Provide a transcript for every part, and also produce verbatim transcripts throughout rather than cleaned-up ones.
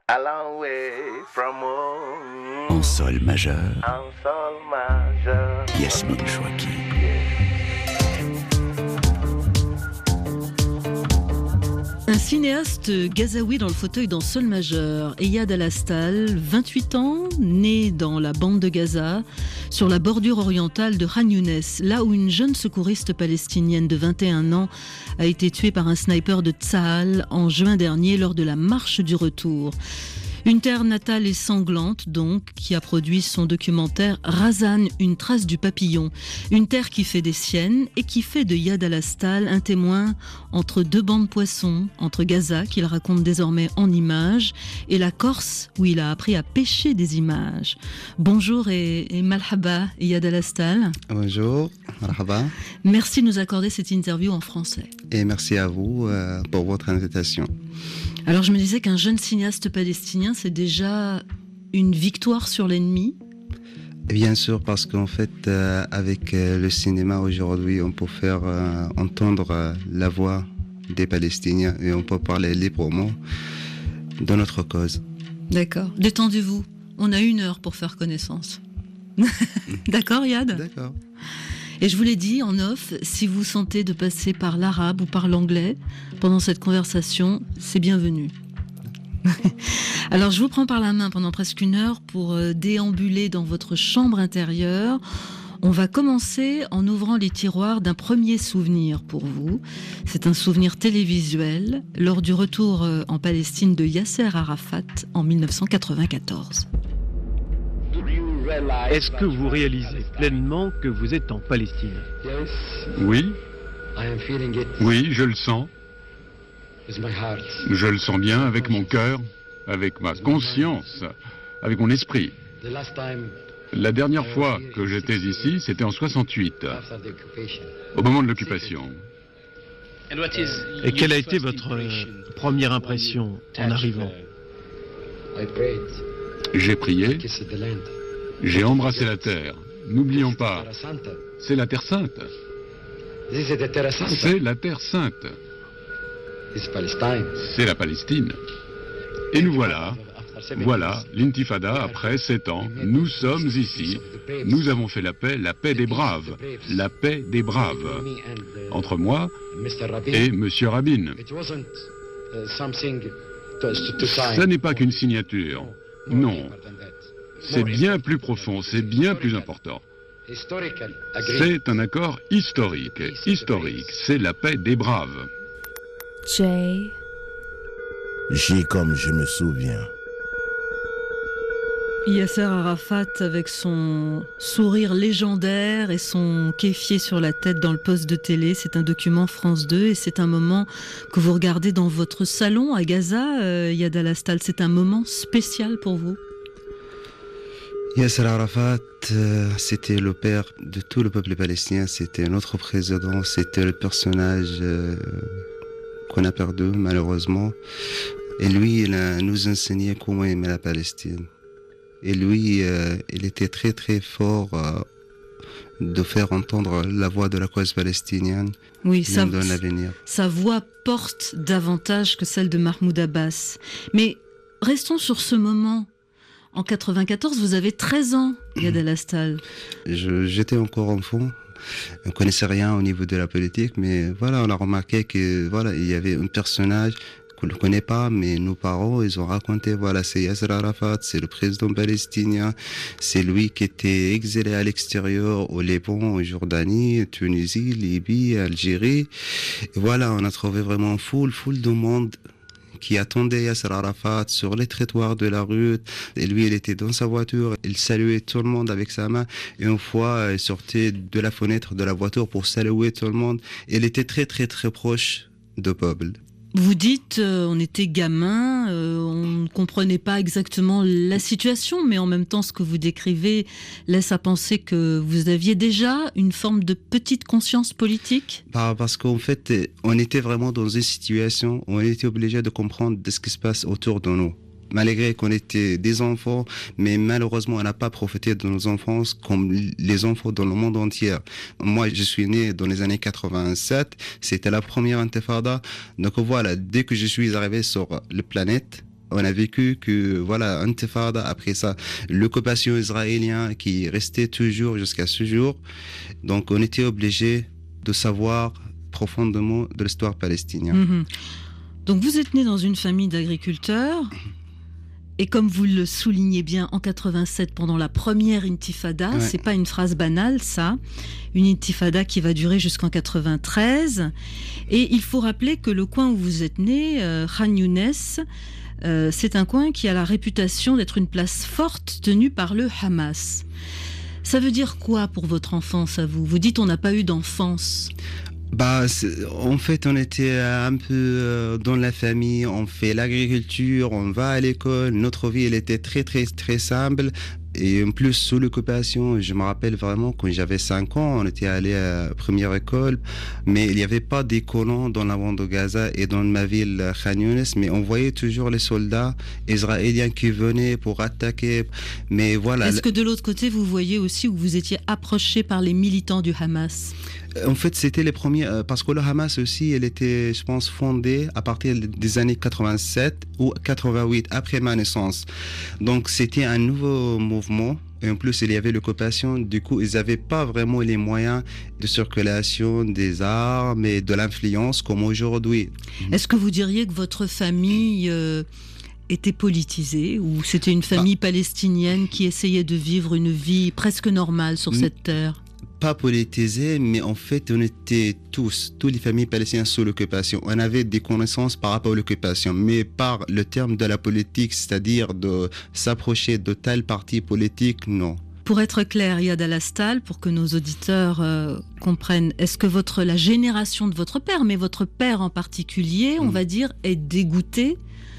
A long way from home. En sol majeur, En sol majeur. Yasmine Chouaki. Un cinéaste gazaoui dans le fauteuil dans sol majeur, Eyad Al-Astal, vingt-huit ans, né dans la bande de Gaza, sur la bordure orientale de Khan Younes, là où une jeune secouriste palestinienne de vingt et un ans a été tuée par un sniper de Tsahal en juin dernier lors de la marche du retour. Une terre natale et sanglante, donc, qui a produit son documentaire « Razan, une trace du papillon ». Une terre qui fait des siennes et qui fait de Eyad Al-Astal un témoin entre deux bancs de poissons, entre Gaza, qu'il raconte désormais en images, et la Corse, où il a appris à pêcher des images. Bonjour et, et malhaba, Eyad Al-Astal. Bonjour, marhaba. Merci de nous accorder cette interview en français. Et merci à vous euh, pour votre invitation. Alors je me disais qu'un jeune cinéaste palestinien, c'est déjà une victoire sur l'ennemi. Bien sûr, parce qu'en fait, euh, avec euh, le cinéma aujourd'hui, on peut faire euh, entendre euh, la voix des Palestiniens et on peut parler librement de notre cause. D'accord. Détendez-vous. On a une heure pour faire connaissance. D'accord, Yad ? D'accord. Et je vous l'ai dit en off, si vous sentez de passer par l'arabe ou par l'anglais pendant cette conversation, c'est bienvenu. Alors je vous prends par la main pendant presque une heure pour déambuler dans votre chambre intérieure. On va commencer en ouvrant les tiroirs d'un premier souvenir pour vous. C'est un souvenir télévisuel lors du retour en Palestine de Yasser Arafat en dix-neuf cent quatre-vingt-quatorze. Est-ce que vous réalisez pleinement que vous êtes en Palestine ? Oui. Oui, je le sens. Je le sens bien avec mon cœur, avec ma conscience, avec mon esprit. La dernière fois que j'étais ici, c'était en soixante-huit, au moment de l'occupation. Et quelle a été votre euh, première impression en arrivant ? J'ai prié. J'ai embrassé la terre. N'oublions pas, c'est la Terre Sainte. C'est la Terre Sainte. C'est la Palestine. Et nous voilà, voilà, l'intifada, après sept ans, nous sommes ici. Nous avons fait la paix, la paix des braves. La paix des braves. Entre moi et Monsieur Rabin. Ça n'est pas qu'une signature. Non. C'est bien plus profond, c'est bien plus important. C'est un accord historique. Historique, c'est la paix des braves. Jay. J'ai comme je me souviens. Yasser Arafat avec son sourire légendaire et son kéfier sur la tête dans le poste de télé, c'est un document France deux et c'est un moment que vous regardez dans votre salon à Gaza, euh, Eyad Al-Astal. C'est un moment spécial pour vous? Yasser Arafat, euh, c'était le père de tout le peuple palestinien, c'était notre président, c'était le personnage euh, qu'on a perdu malheureusement. Et lui, il a nous enseigné comment aimer la Palestine. Et lui, euh, il était très très fort euh, de faire entendre la voix de la cause palestinienne. Oui, sa, dans l'avenir. Sa voix porte davantage que celle de Mahmoud Abbas. Mais restons sur ce moment. En quatre-vingt-quatorze, vous avez treize ans, Eyad Al-Astal. Je, j'étais encore enfant. On ne connaissait rien au niveau de la politique, mais voilà, on a remarqué que voilà, il y avait un personnage qu'on ne connaît pas, mais nos parents, ils ont raconté, voilà, c'est Yasser Arafat, c'est le président palestinien, c'est lui qui était exilé à l'extérieur, au Liban, en Jordanie, Tunisie, Libye, Algérie. Et voilà, on a trouvé vraiment foule, foule de monde qui attendait Yasser Arafat sur les trottoirs de la rue. Et lui, il était dans sa voiture, il saluait tout le monde avec sa main. Et une fois, il sortait de la fenêtre de la voiture pour saluer tout le monde. Il était très, très, très proche du peuple. Vous dites, euh, on était gamin, euh, on ne comprenait pas exactement la situation, mais en même temps, ce que vous décrivez laisse à penser que vous aviez déjà une forme de petite conscience politique. Bah, parce qu'en fait, on était vraiment dans une situation où on était obligé de comprendre ce qui se passe autour de nous. Malgré qu'on était des enfants, mais malheureusement, on n'a pas profité de nos enfances comme les enfants dans le monde entier. Moi, je suis né dans les années quatre-vingt-sept, c'était la première intifada. Donc voilà, dès que je suis arrivé sur la planète, On a vécu que, voilà, Intifada, après ça, l'occupation israélienne qui restait toujours jusqu'à ce jour. Donc, on était obligé de savoir profondément de l'histoire palestinienne. Mmh. Donc, vous êtes né dans une famille d'agriculteurs. Et comme vous le soulignez bien, en quatre-vingt-sept, pendant la première intifada, ouais. C'est pas une phrase banale, ça, une intifada qui va durer jusqu'en quatre-vingt-treize. Et il faut rappeler que le coin où vous êtes né, euh, Khan Younes, euh, c'est un coin qui a la réputation d'être une place forte tenue par le Hamas. Ça veut dire quoi pour votre enfance à vous ? Vous dites on n'a pas eu d'enfance. Bah, en fait, on était un peu dans la famille, on fait l'agriculture, on va à l'école, notre vie, elle était très, très, très simple. Et en plus, sous l'occupation, je me rappelle vraiment, quand j'avais cinq ans, on était allé à la première école, mais il n'y avait pas des colons dans la bande de Gaza et dans ma ville, Khan Younes, mais on voyait toujours les soldats israéliens qui venaient pour attaquer. Mais voilà. Est-ce que de l'autre côté, vous voyez aussi où vous étiez approché par les militants du Hamas ? En fait, c'était les premiers, parce que le Hamas aussi, elle était, je pense, fondée à partir des années quatre-vingt-sept ou quatre-vingt-huit, après ma naissance. Donc, c'était un nouveau mouvement. Et en plus, il y avait l'occupation. Du coup, ils n'avaient pas vraiment les moyens de circulation des armes et de l'influence comme aujourd'hui. Est-ce que vous diriez que votre famille euh, était politisée, ou c'était une famille bah, palestinienne qui essayait de vivre une vie presque normale sur cette terre ? Pas politisé, mais en fait, on était tous, toutes les familles palestiniennes sous l'occupation. On avait des connaissances par rapport à l'occupation, mais par le terme de la politique, c'est-à-dire de s'approcher de tel parti politique, non. Pour être clair, Yad Al-Astal, pour que nos auditeurs euh, comprennent, est-ce que votre, la génération de votre père, mais votre père en particulier, on mmh. va dire, est dégoûté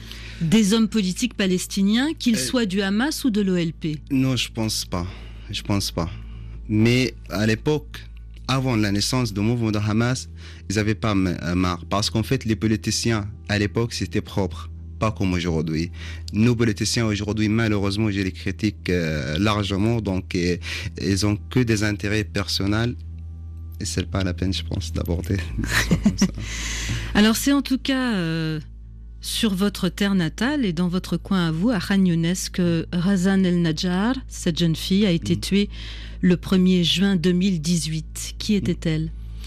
des hommes politiques palestiniens, qu'ils euh, soient du Hamas ou de l'O L P ? Non, je pense pas. Je pense pas. Mais à l'époque, avant la naissance du mouvement de Hamas, ils n'avaient pas marre. Parce qu'en fait, les politiciens, à l'époque, c'était propre. Pas comme aujourd'hui. Nos politiciens, aujourd'hui, malheureusement, je les critique euh, largement. Donc, euh, ils n'ont que des intérêts personnels. Et ce n'est pas la peine, je pense, d'aborder des histoires comme ça. Alors, c'est en tout cas... Euh... sur votre terre natale et dans votre coin à vous, à Khan Younes, que Razan El-Najjar, cette jeune fille, a été mmh. tuée le premier juin deux mille dix-huit. Qui était-elle ?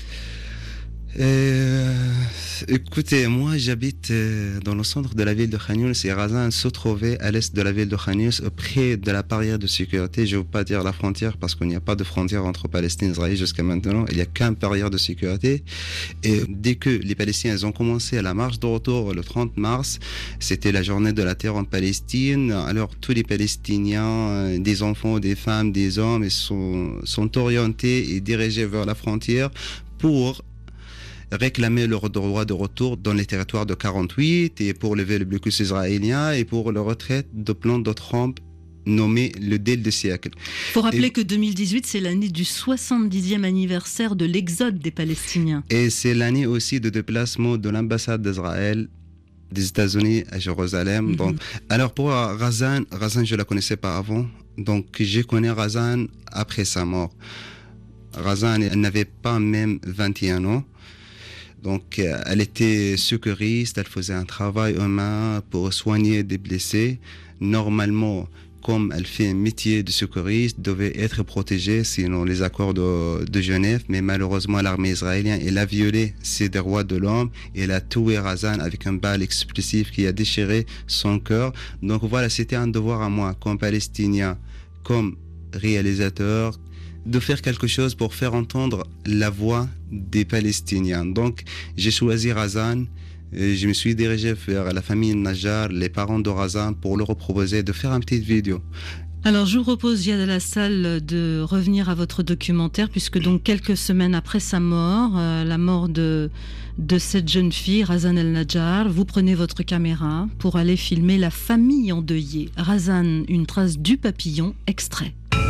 Euh, écoutez, moi j'habite dans le centre de la ville de Khan Younes et Razan se trouvait à l'est de la ville de Khan Younes, près de la barrière de sécurité. Je ne veux pas dire la frontière parce qu'il n'y a pas de frontière entre Palestine et Israël jusqu'à maintenant. Il n'y a qu'une barrière de sécurité. Et dès que les Palestiniens ont commencé à la marche de retour le trente mars, c'était la journée de la terre en Palestine. Alors tous les Palestiniens, des enfants, des femmes, des hommes, ils sont, sont orientés et dirigés vers la frontière pour réclamer leur droit de retour dans les territoires de quarante-huit et pour lever le blocus israélien et pour le retrait de plan de Trump nommé le deal du siècle. Il faut rappeler et, que deux mille dix-huit, c'est l'année du soixante-dixième anniversaire de l'exode des Palestiniens. Et c'est l'année aussi de déplacement de l'ambassade d'Israël des États-Unis à Jérusalem. Mm-hmm. Donc, alors pour Razan, Razan, je ne la connaissais pas avant. Donc, je connais Razan après sa mort. Razan, elle n'avait pas même vingt et un ans. Donc, elle était secouriste, elle faisait un travail humain pour soigner des blessés. Normalement, comme elle fait un métier de secouriste, devait être protégée selon les accords de, de Genève. Mais malheureusement, l'armée israélienne, elle a violé ces droits de l'homme. Et elle a tué Razan avec un balle explosif qui a déchiré son cœur. Donc voilà, c'était un devoir à moi, comme Palestinien, comme réalisateur, de faire quelque chose pour faire entendre la voix des Palestiniens. Donc, j'ai choisi Razan. Je me suis dirigé vers la famille Najjar, les parents de Razan, pour leur proposer de faire une petite vidéo. Alors, je vous propose, Yad Al-Astal, de revenir à votre documentaire, puisque donc quelques semaines après sa mort, euh, la mort de, de cette jeune fille, Razan El-Najjar, vous prenez votre caméra pour aller filmer la famille endeuillée. Razan, une trace du papillon, extrait.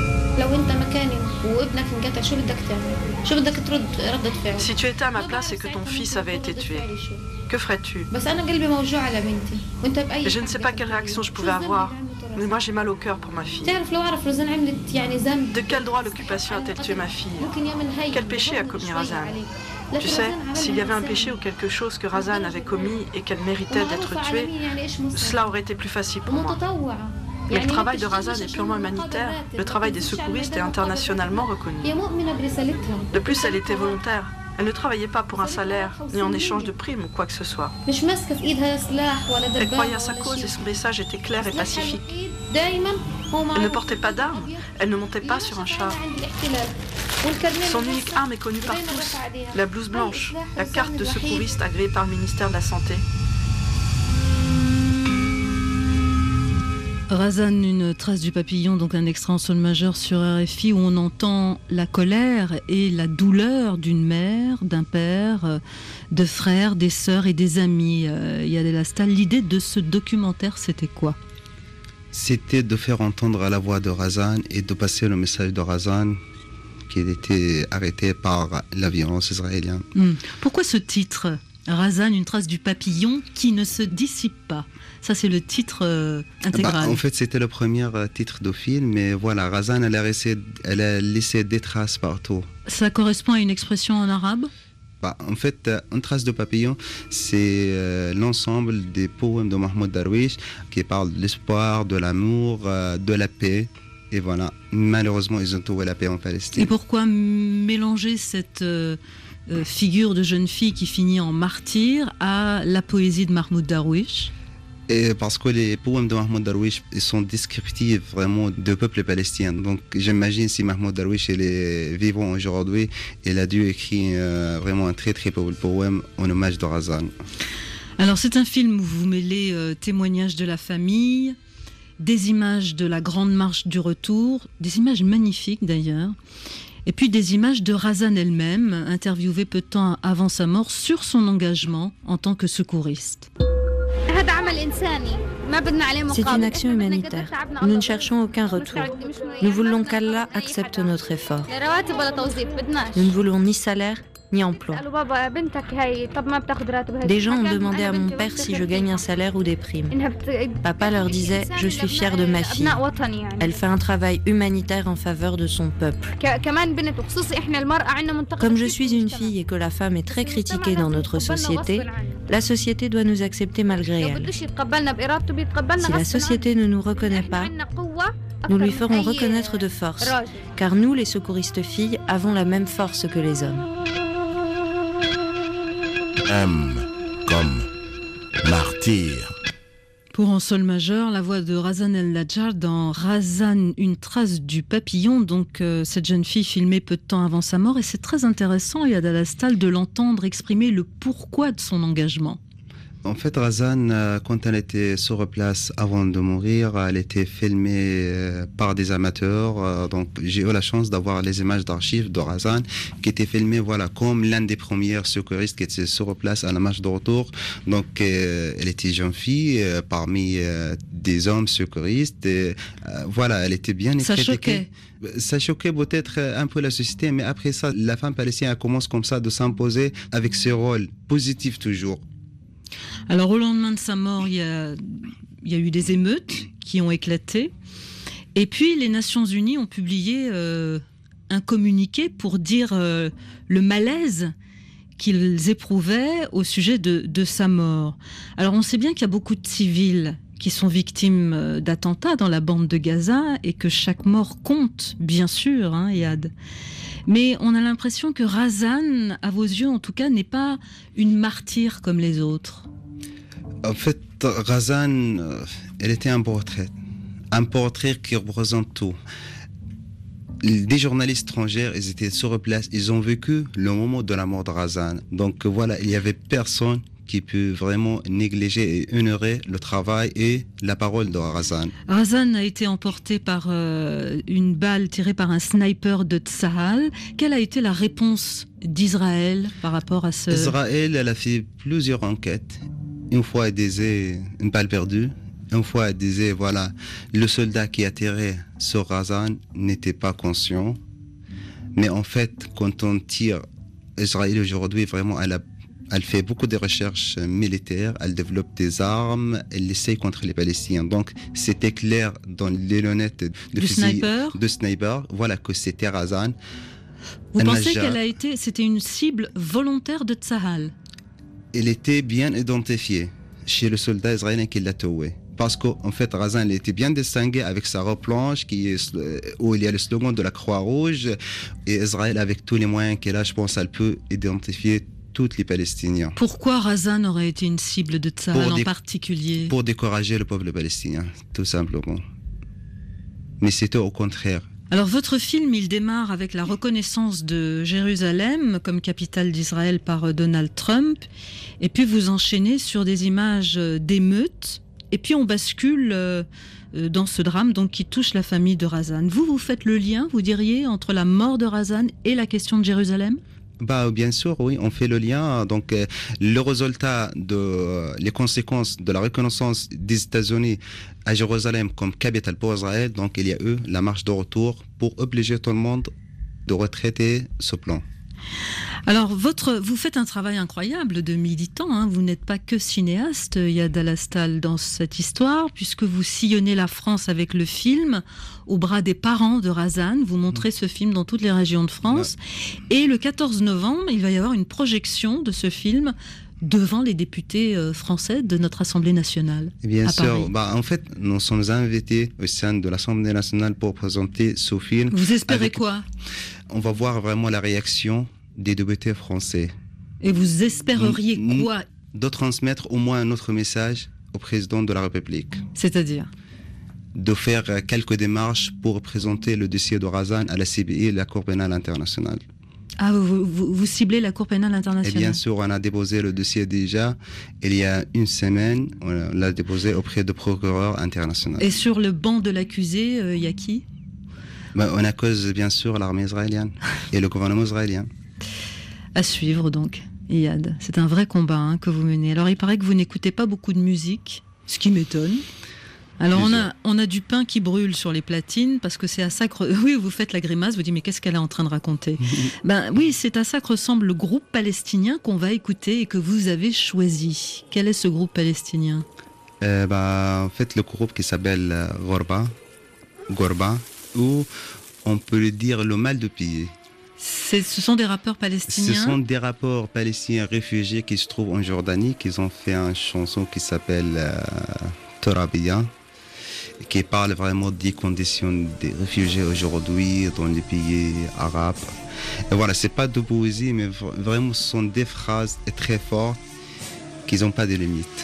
Si tu étais à ma place et que ton fils avait été tué, que ferais-tu? Je ne sais pas quelle réaction je pouvais avoir, mais moi j'ai mal au cœur pour ma fille. De quel droit l'occupation a-t-elle tué ma fille? Quel péché a commis Razan? Tu sais, s'il y avait un péché ou quelque chose que Razan avait commis et qu'elle méritait d'être tuée, cela aurait été plus facile pour moi. Mais le travail de Razan est purement humanitaire. Le travail des secouristes est internationalement reconnu. De plus, elle était volontaire. Elle ne travaillait pas pour un salaire, ni en échange de primes ou quoi que ce soit. Elle croyait à sa cause et son message était clair et pacifique. Elle ne portait pas d'armes, elle ne montait pas sur un char. Son unique arme est connue par tous, la blouse blanche, la carte de secouriste agréée par le ministère de la Santé. Razan, une trace du papillon, donc un extrait en sol majeur sur R F I où on entend la colère et la douleur d'une mère, d'un père, de frères, des sœurs et des amis. Euh, Yad El-Astal, l'idée de ce documentaire, c'était quoi ? C'était de faire entendre la voix de Razan et de passer le message de Razan qui était arrêté par la violence israélienne. Mmh. Pourquoi ce titre ? Razan, une trace du papillon qui ne se dissipe pas. Ça, c'est le titre euh, intégral. Bah, en fait, c'était le premier euh, titre du film, mais voilà, Razan, elle a laissé, elle a laissé des traces partout. Ça correspond à une expression en arabe ? Bah, en fait, euh, une trace de papillon, c'est euh, l'ensemble des poèmes de Mahmoud Darwish qui parlent de l'espoir, de l'amour, euh, de la paix. Et voilà, malheureusement, ils ont trouvé la paix en Palestine. Et pourquoi mélanger cette euh, euh, figure de jeune fille qui finit en martyr à la poésie de Mahmoud Darwish ? Et parce que les poèmes de Mahmoud Darwish ils sont descriptifs vraiment du peuple palestinien. Donc j'imagine si Mahmoud Darwish il est vivant aujourd'hui, il a dû écrire euh, vraiment un très très beau poème en hommage de Razan. Alors c'est un film où vous mêlez euh, témoignages de la famille, des images de la grande marche du retour, des images magnifiques d'ailleurs, et puis des images de Razan elle-même, interviewée peu de temps avant sa mort sur son engagement en tant que secouriste. C'est une action humanitaire. Nous ne cherchons aucun retour. Nous voulons qu'Allah accepte notre effort. Nous ne voulons ni salaire, ni emploi. Des gens ont demandé à mon père si je gagne un salaire ou des primes. Papa leur disait « Je suis fier de ma fille. Elle fait un travail humanitaire en faveur de son peuple. » Comme je suis une fille et que la femme est très critiquée dans notre société, la société doit nous accepter malgré elle. Si la société ne nous reconnaît pas, nous lui ferons reconnaître de force, car nous, les secouristes filles, avons la même force que les hommes. M comme martyr. Pour en sol majeur, la voix de Razan El-Najjar dans Razan, une trace du papillon, donc euh, cette jeune fille filmée peu de temps avant sa mort, et c'est très intéressant, Yad El-Astal, de l'entendre exprimer le pourquoi de son engagement. En fait, Razan, quand elle était sur place avant de mourir, elle était filmée par des amateurs. Donc, j'ai eu la chance d'avoir les images d'archives de Razan qui étaient filmées, voilà, comme l'un des premières secouristes qui était sur place à la marche de retour. Donc, euh, elle était jeune fille euh, parmi euh, des hommes secouristes. Et, euh, voilà, elle était bien Ça critiquée. choquait. Ça choquait peut-être un peu la société, mais après ça, la femme palestinienne commence comme ça de s'imposer avec ce rôle positif toujours. Alors au lendemain de sa mort, il y a, il y a eu des émeutes qui ont éclaté. Et puis les Nations Unies ont publié euh, un communiqué pour dire euh, le malaise qu'ils éprouvaient au sujet de, de sa mort. Alors on sait bien qu'il y a beaucoup de civils qui sont victimes d'attentats dans la bande de Gaza et que chaque mort compte, bien sûr, hein, Yad. Mais on a l'impression que Razan, à vos yeux en tout cas, n'est pas une martyre comme les autres. En fait, Razan, elle était un portrait. Un portrait qui représente tout. Des journalistes étrangers, ils étaient sur place, ils ont vécu le moment de la mort de Razan. Donc voilà, il n'y avait personne qui peut vraiment négliger et honorer le travail et la parole de Razan. Razan a été emporté par euh, une balle tirée par un sniper de Tsahal. Quelle a été la réponse d'Israël par rapport à ce... Israël, elle a fait plusieurs enquêtes. Une fois, elle disait une balle perdue. Une fois, elle disait, voilà, le soldat qui a tiré sur Razan n'était pas conscient. Mais en fait, quand on tire, Israël aujourd'hui, vraiment, elle a Elle fait beaucoup de recherches militaires, elle développe des armes, elle essaye contre les Palestiniens. Donc, c'était clair dans les lunettes de du fusil, sniper. de sniper, voilà que c'était Razan. Vous pensez qu'elle a été, c'était une cible volontaire de Tzahal? Elle était bien identifiée chez le soldat israélien qui l'a tué. Parce qu'en fait, Razan elle était bien distingué avec sa robe blanche qui est, où il y a le slogan de la Croix-Rouge. Et Israël, avec tous les moyens qu'elle a, je pense, elle peut identifier tous les Palestiniens. Pourquoi Razan aurait été une cible de Tzahal en particulier? Pour décourager le peuple palestinien, tout simplement. Mais c'était au contraire. Alors votre film, il démarre avec la reconnaissance de Jérusalem comme capitale d'Israël par Donald Trump. Et puis vous enchaînez sur des images d'émeutes. Et puis on bascule euh, dans ce drame donc, qui touche la famille de Razan. Vous, vous faites le lien, vous diriez, entre la mort de Razan et la question de Jérusalem? Bah, bien sûr, oui, on fait le lien. Donc, euh, le résultat, de, euh, les conséquences de la reconnaissance des États-Unis à Jérusalem comme capitale pour Israël, donc il y a eu la marche de retour pour obliger tout le monde de retraiter ce plan. Alors, votre, vous faites un travail incroyable de militant, hein. Vous n'êtes pas que cinéaste, Yad Al-Astal, dans cette histoire, puisque vous sillonnez la France avec le film, au bras des parents de Razan, vous montrez ce film dans toutes les régions de France, ouais. Et le quatorze novembre, il va y avoir une projection de ce film devant les députés français de notre Assemblée nationale. Bien sûr, bah, en fait, nous sommes invités au sein de l'Assemblée nationale pour présenter ce film. Vous espérez avec... quoi? On va voir vraiment la réaction des députés français. Et vous espéreriez nous, quoi? De transmettre au moins un autre message au président de la République. C'est-à-dire? De faire quelques démarches pour présenter le dossier de Razan à la C B I, la Cour pénale internationale. Ah, vous, vous, vous ciblez la Cour pénale internationale? Et bien sûr, on a déposé le dossier déjà. Il y a une semaine, on l'a déposé auprès du procureur international. Et sur le banc de l'accusé, il euh, y a qui? Ben, on accuse bien sûr l'armée israélienne et le gouvernement israélien. À suivre donc, Iyad. C'est un vrai combat hein, que vous menez. Alors il paraît que vous n'écoutez pas beaucoup de musique, ce qui m'étonne. Alors on a, on a du pain qui brûle sur les platines parce que c'est à ça que... Oui, vous faites la grimace, vous dites mais qu'est-ce qu'elle est en train de raconter? Ben oui, c'est à ça que ressemble le groupe palestinien qu'on va écouter et que vous avez choisi. Quel est ce groupe palestinien? euh, ben, En fait, le groupe qui s'appelle euh, Gorba, Gorba, ou on peut le dire le mal de pays. C'est, ce sont des rappeurs palestiniens? Ce sont des rappeurs palestiniens réfugiés qui se trouvent en Jordanie, qui ont fait une chanson qui s'appelle euh, Torabia, qui parle vraiment des conditions des réfugiés aujourd'hui dans les pays arabes. Et voilà, c'est pas de poésie, mais vraiment ce sont des phrases très fortes qui n'ont pas de limites.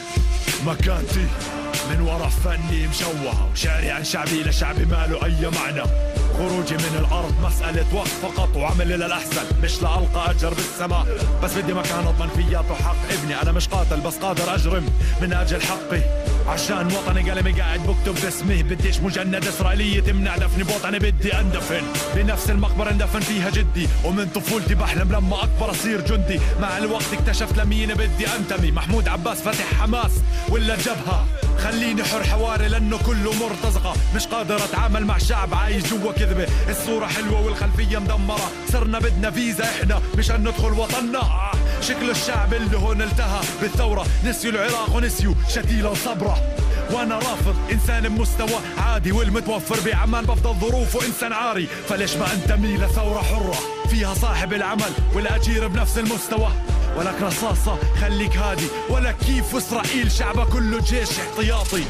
من ورا فني مشوه وشاري عن شعبي لشعبي ما له أي معنى خروجي من الأرض مسألة وقت فقط وعمل للأحسن مش لألقى أجر بالسماء بس بدي مكان أضمن فياته حق ابني أنا مش قاتل بس قادر أجرم من أجل حقي عشان وطني قلمي قاعد بكتب باسمي بديش مجند إسرائيلية تمنع دفني بوطني بدي أندفن بنفس المقبرة اندفن فيها جدي ومن طفولتي بحلم لما أكبر أصير جندي مع الوقت اكتشفت لمين بدي أنتمي محمود عباس فتح حماس ولا جبهة خليني حر حواري لأنه كله مرتزقة مش قادر أتعامل مع شعب عايش جوا كذبة الصورة حلوة والخلفية مدمرة صرنا بدنا فيزا إحنا مشان ندخل وطننا شكل الشعب اللي هون التهى بالثورة نسيوا العراق ونسيوا شتيلة وصبرة وانا رافض انسان بمستوى عادي والمتوفر بعمان بفضل ظروفه انسان عاري فليش ما انتمي لثورة حرة فيها صاحب العمل والاجير بنفس المستوى ولك رصاصة خليك هادي ولا كيف اسرائيل شعبها كله جيش احتياطي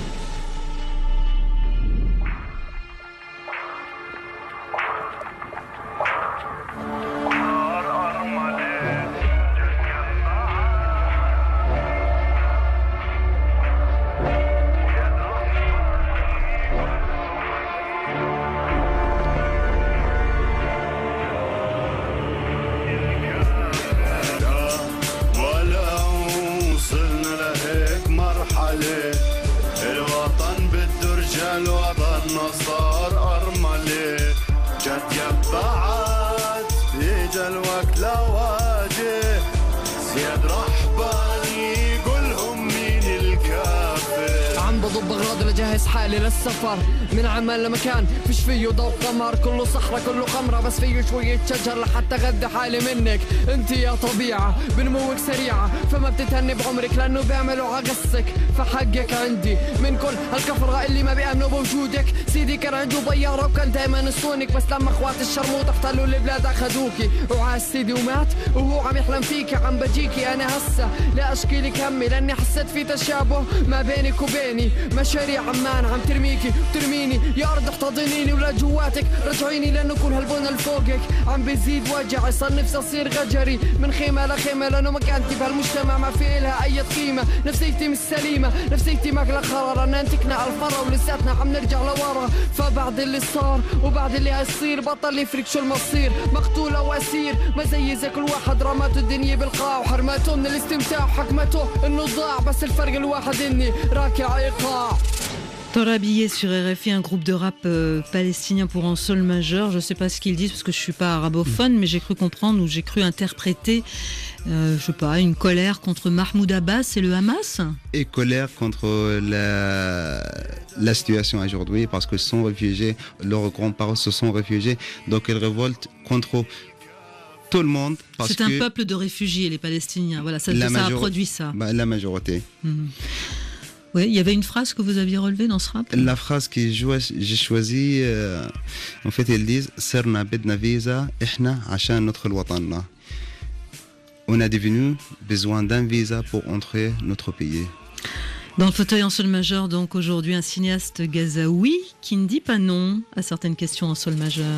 جهز حالي للسفر من عمان لمكان فيش فيه ضوء قمر كله صحراء كله خمرة بس فيه شوية شجر لحتى غذي حالي منك انت يا طبيعة بنموك سريعة فما بتتهني بعمرك لانه بيعملوا عقصك فحقك عندي من كل هالكفرة اللي ما بيأمنوا بوجودك سيدي كان عنده طيارة وكان دايما يصونك بس لما اخوات الشرموط احتلوا البلاد اخذوكي وعاش سيدي ومات وهو عم يحلم فيكي عم بجيكي انا هسه لا اشكي لك همي لاني حسيت في تشابه ما بينك وبيني مشاريع عمان عم ترميكي وترميني يا ارض احتضنيني ولا جواتك رجعيني لانه كل هالبنى لفوقك عم بيزيد وجعي صار نفسي اصير غجري من خيمه لخيمه لانه مكانتي بهالمجتمع ما في لها اي قيمه نفسيتي مش سليمه نفسيتي ماكله خرر انا انتكنا الفرا ولساتنا عم نرجع لورا فبعد اللي صار وبعد اللي هيصير بطل يفرق شو المصير مقتول او اسير ما زي زي كل واحد رماته الدنيا بالقاع وحرمته من الاستمتاع وحكمته انه ضاع بس الفرق الواحد اني راكع ايقاع. Torabillé sur R F I, un groupe de rap euh, palestinien pour un sol majeur. Je ne sais pas ce qu'ils disent parce que je ne suis pas arabophone, mais j'ai cru comprendre ou j'ai cru interpréter, euh, je sais pas, une colère contre Mahmoud Abbas et le Hamas. Et colère contre la, la situation aujourd'hui parce que sont réfugiés, leurs grands-parents se sont réfugiés, donc ils révoltent contre tout le monde. C'est un peuple de réfugiés, les Palestiniens. Voilà, ça, ça major- a produit ça. Bah, la majorité. Mmh. Oui, il y avait une phrase que vous aviez relevée dans ce rap. La phrase que j'ai choisie, euh, en fait, ils disent "Serna bedna visa, ihna achan notre watanna." On a devenu besoin d'un visa pour entrer notre pays. Dans le fauteuil en sol majeur, donc aujourd'hui, un cinéaste gazaoui qui ne dit pas non à certaines questions en sol majeur.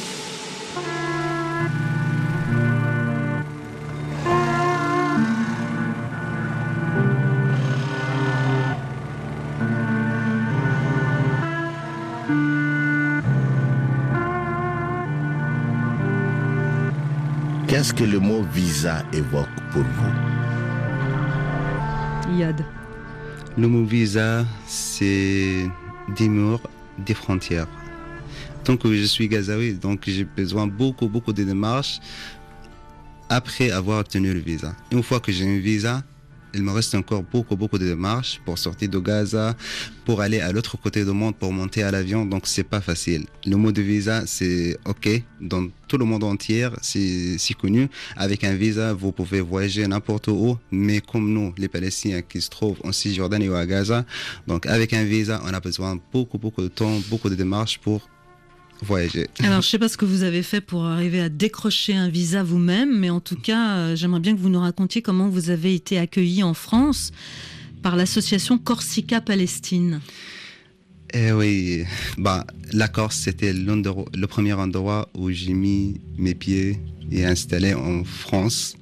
Qu'est-ce que le mot visa évoque pour vous? Yad. Le mot visa, c'est des murs, des frontières. Tant que je suis gazaoui, donc j'ai besoin beaucoup, beaucoup de démarches après avoir obtenu le visa. Une fois que j'ai un visa, il me reste encore beaucoup, beaucoup de démarches pour sortir de Gaza, pour aller à l'autre côté du monde, pour monter à l'avion. Donc, c'est pas facile. Le mot de visa, c'est OK. Dans tout le monde entier, c'est, c'est connu. Avec un visa, vous pouvez voyager n'importe où. Mais comme nous, les Palestiniens qui se trouvent en Cisjordanie ou à Gaza, donc avec un visa, on a besoin de beaucoup, beaucoup de temps, beaucoup de démarches pour voyager. Alors, je ne sais pas ce que vous avez fait pour arriver à décrocher un visa vous-même, mais en tout cas, euh, j'aimerais bien que vous nous racontiez comment vous avez été accueilli en France par l'association Corsica Palestine. Eh oui, bah, la Corse, c'était le premier endroit où j'ai mis mes pieds et installé en France.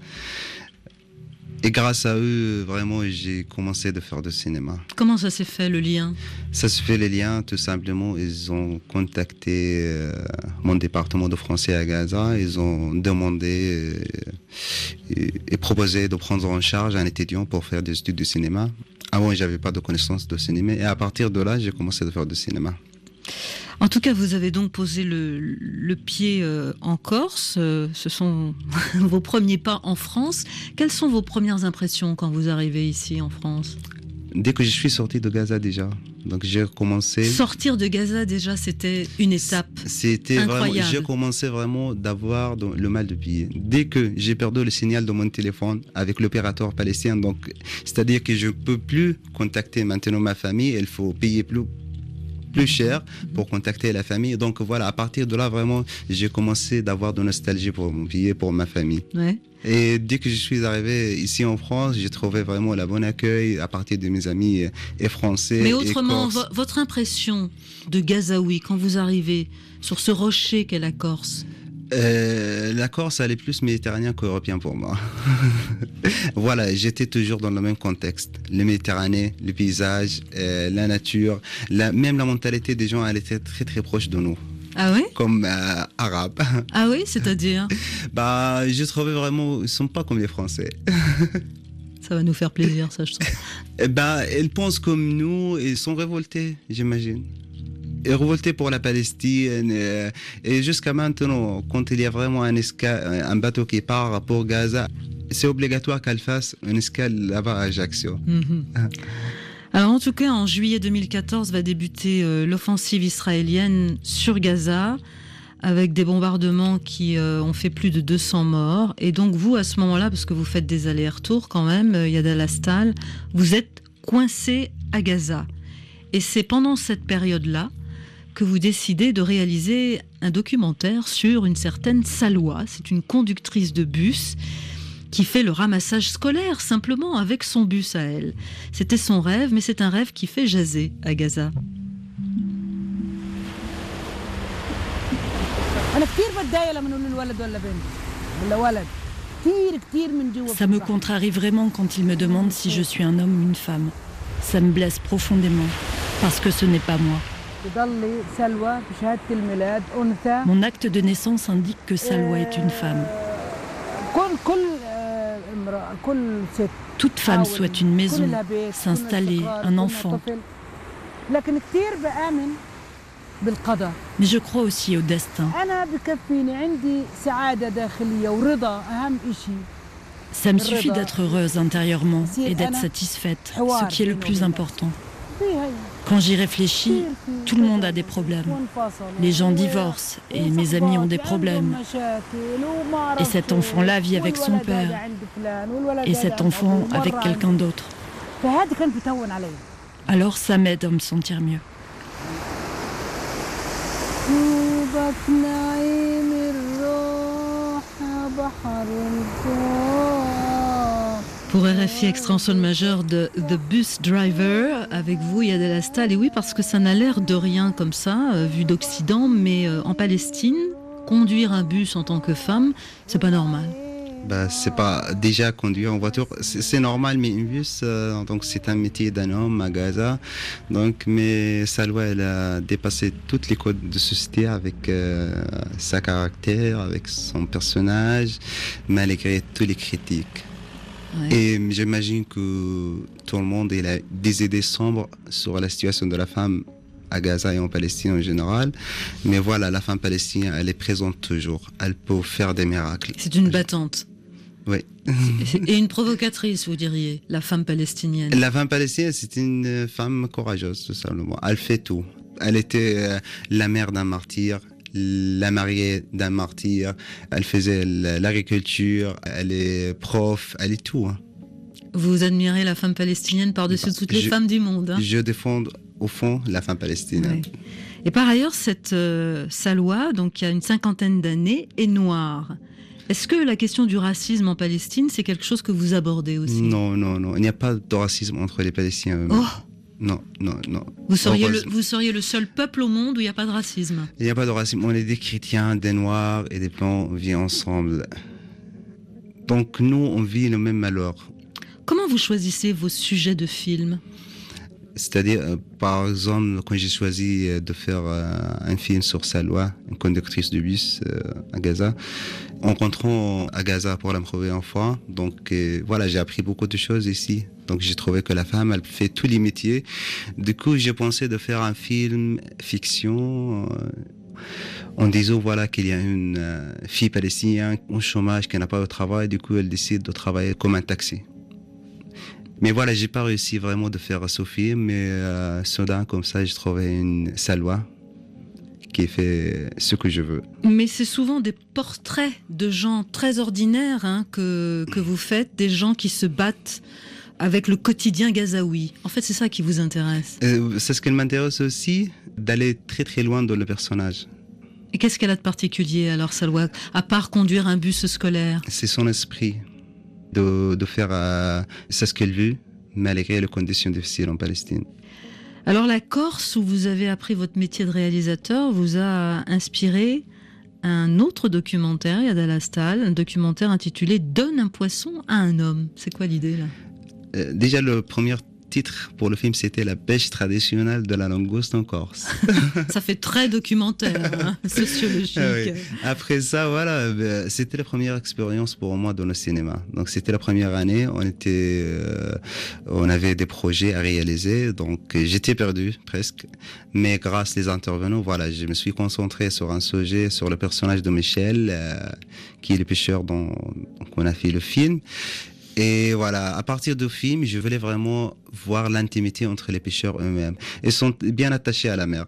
Et grâce à eux, vraiment, j'ai commencé de faire du cinéma. Comment ça s'est fait, le lien? Ça se fait, le lien, tout simplement. Ils ont contacté euh, mon département de français à Gaza. Ils ont demandé euh, et, et proposé de prendre en charge un étudiant pour faire des études de cinéma. Avant, je n'avais pas de connaissances de cinéma. Et à partir de là, j'ai commencé à faire du cinéma. En tout cas, vous avez donc posé le, le pied euh, en Corse. Euh, ce sont vos premiers pas en France. Quelles sont vos premières impressions quand vous arrivez ici en France? Dès que je suis sorti de Gaza déjà, donc j'ai commencé... Sortir de Gaza déjà, c'était une étape C'était incroyable. Vraiment, j'ai commencé vraiment d'avoir le mal de pied. Dès que j'ai perdu le signal de mon téléphone avec l'opérateur palestinien, donc c'est-à-dire que je ne peux plus contacter maintenant ma famille, il faut payer plus plus cher pour contacter la famille. Donc voilà, à partir de là, vraiment, j'ai commencé d'avoir de nostalgie pour mon pays, pour ma famille. Ouais. Et dès que je suis arrivé ici en France, j'ai trouvé vraiment le bon accueil à partir de mes amis et français. Mais autrement, et vo- votre impression de Gazaoui quand vous arrivez sur ce rocher qu'est la Corse? Euh, la Corse, elle est plus méditerranéenne qu'européenne pour moi. Voilà, j'étais toujours dans le même contexte. Le Méditerranée, le paysage, euh, la nature, la, même la mentalité des gens, elle était très très proche de nous. Ah oui? Comme euh, arabes. Ah oui, c'est-à-dire? Bah, je trouvais vraiment, ils ne sont pas comme les Français. Ça va nous faire plaisir, ça, je sens. Eh ben, ils pensent comme nous, ils sont révoltés, j'imagine. Et révoltés pour la Palestine. Et, et jusqu'à maintenant, quand il y a vraiment un, esca- un bateau qui part pour Gaza, c'est obligatoire qu'elle fasse une escale là-bas à Ajaccio. Mm-hmm. Alors en tout cas, en juillet deux mille quatorze va débuter euh, l'offensive israélienne sur Gaza, avec des bombardements qui euh, ont fait plus de deux cents morts. Et donc vous, à ce moment-là, parce que vous faites des allers-retours quand même, euh, Yad Al-Astal, vous êtes coincé à Gaza. Et c'est pendant cette période-là que vous décidez de réaliser un documentaire sur une certaine Salwa. C'est une conductrice de bus qui fait le ramassage scolaire, simplement, avec son bus à elle. C'était son rêve, mais c'est un rêve qui fait jaser à Gaza. Ça me contrarie vraiment quand il me demande si je suis un homme ou une femme. Ça me blesse profondément, parce que ce n'est pas moi. Mon acte de naissance indique que Salwa est une femme. Toute femme souhaite une maison, s'installer, un enfant. Mais je crois aussi au destin. Ça me suffit d'être heureuse intérieurement et d'être satisfaite, ce qui est le plus important. Quand j'y réfléchis, tout le monde a des problèmes. Les gens divorcent et mes amis ont des problèmes. Et cet enfant-là vit avec son père. Et cet enfant avec quelqu'un d'autre. Alors ça m'aide à me sentir mieux. Pour R F I, extrait en sol majeur de The Bus Driver, avec vous, Yad Al-Astal. Et oui, parce que ça n'a l'air de rien comme ça, euh, vu d'Occident, mais euh, en Palestine, conduire un bus en tant que femme, c'est pas normal. Bah, c'est pas déjà conduire en voiture, c'est, c'est normal, mais un bus, euh, donc c'est un métier d'un homme à Gaza. Donc, mais Salwa, elle a dépassé toutes les codes de société avec euh, sa caractère, avec son personnage, malgré tous les critiques. Ouais. Et j'imagine que tout le monde il a des idées sombres sur la situation de la femme à Gaza et en Palestine en général. Mais voilà, la femme palestinienne, elle est présente toujours. Elle peut faire des miracles. C'est une battante. Oui. Et une provocatrice, vous diriez, la femme palestinienne. La femme palestinienne, c'est une femme courageuse, tout simplement. Elle fait tout. Elle était euh, la mère d'un martyr, la mariée d'un martyr, elle faisait l'agriculture, elle est prof, elle est tout. Hein. Vous admirez la femme palestinienne par-dessus bah, toutes les je, femmes du monde. Hein. Je défends au fond la femme palestinienne. Oui. Et par ailleurs, cette euh, Salwa, donc qui a une cinquantaine d'années, est noire. Est-ce que la question du racisme en Palestine, c'est quelque chose que vous abordez aussi ? Non, non, non. Il n'y a pas de racisme entre les Palestiniens eux-mêmes. Oh ! Non, non, non. Vous seriez, le, vous seriez le seul peuple au monde où il n'y a pas de racisme. Il n'y a pas de racisme. On est des chrétiens, des noirs et des blancs, on vit ensemble. Donc nous, on vit le même malheur. Comment vous choisissez vos sujets de films ? C'est-à-dire, euh, par exemple, quand j'ai choisi de faire euh, un film sur Salwa, une conductrice de bus euh, à Gaza, en rencontrant à Gaza pour la première fois, donc euh, voilà, j'ai appris beaucoup de choses ici. Donc j'ai trouvé que la femme, elle fait tous les métiers. Du coup, j'ai pensé de faire un film fiction euh, en disant voilà qu'il y a une euh, fille palestinienne au chômage qui n'a pas de travail. Du coup, elle décide de travailler comme un taxi. Mais voilà, j'ai pas réussi vraiment de faire ce film, mais euh, soudain, comme ça, j'ai trouvé une Salwa qui fait ce que je veux. Mais c'est souvent des portraits de gens très ordinaires hein, que, que vous faites, des gens qui se battent avec le quotidien gazaoui. En fait, c'est ça qui vous intéresse. Euh, c'est ce qui m'intéresse aussi, d'aller très très loin dans le personnage. Et qu'est-ce qu'elle a de particulier alors, Salwa, à part conduire un bus scolaire ? C'est son esprit. De, de faire euh, c'est ce qu'elle veut, malgré les conditions difficiles en Palestine. Alors la Corse, où vous avez appris votre métier de réalisateur, vous a inspiré un autre documentaire, Yad Al-Astal, un documentaire intitulé « Donne un poisson à un homme ». C'est quoi l'idée là ? euh, Déjà, le premier titre pour le film, c'était la pêche traditionnelle de la langouste en Corse. Ça fait très documentaire, hein, sociologique. Ah oui. Après ça, voilà, c'était la première expérience pour moi dans le cinéma. Donc c'était la première année, on était, euh, on avait des projets à réaliser, donc j'étais perdu presque. Mais grâce aux intervenants, voilà, je me suis concentré sur un sujet, sur le personnage de Michel, euh, qui est le pêcheur dont, dont on a fait le film. Et voilà, à partir du film, je voulais vraiment voir l'intimité entre les pêcheurs eux-mêmes. Ils sont bien attachés à la mer.